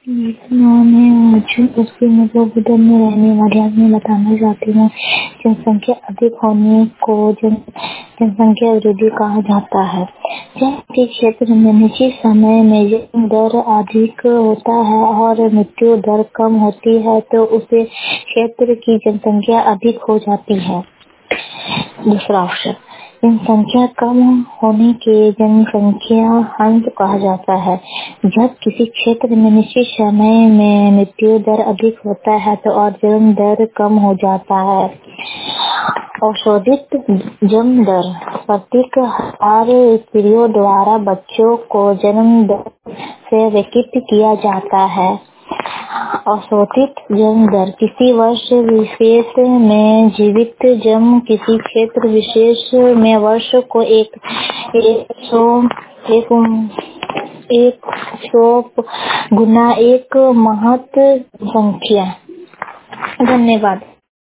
मैं मुझे उसके मेट्रोपोलिटन में रहने वाले आदमी बताना चाहती हूँ। जनसंख्या अधिक होने को जनसंख्या वृद्धि कहा जाता है। जब किसी क्षेत्र में निश्चित समय में जन्म दर अधिक होता है और मृत्यु दर कम होती है तो उसे क्षेत्र की जनसंख्या अधिक हो जाती है। दूसरा ऑप्शन, जनसंख्या कम होने के जनसंख्या अंत कहा जाता है। जब किसी क्षेत्र में निश्चित समय में मृत्यु दर अधिक होता है तो और जन्म दर कम हो जाता है। औसत जन्म दर प्रत्येक 1000 स्त्रियों द्वारा बच्चों को जन्म दर से व्यक्त किया जाता है। औसत जन्म दर किसी वर्ष विशेष में जीवित जन्म किसी क्षेत्र विशेष में वर्ष को 100 गुना एक महत्व संख्या। धन्यवाद।